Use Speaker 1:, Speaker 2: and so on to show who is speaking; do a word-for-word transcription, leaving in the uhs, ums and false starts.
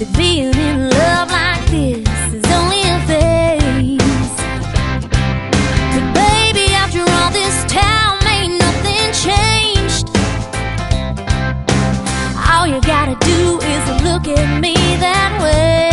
Speaker 1: that being in love like this is only a phase. But baby, after all this time, ain't nothing changed. All you gotta do is look at me that way.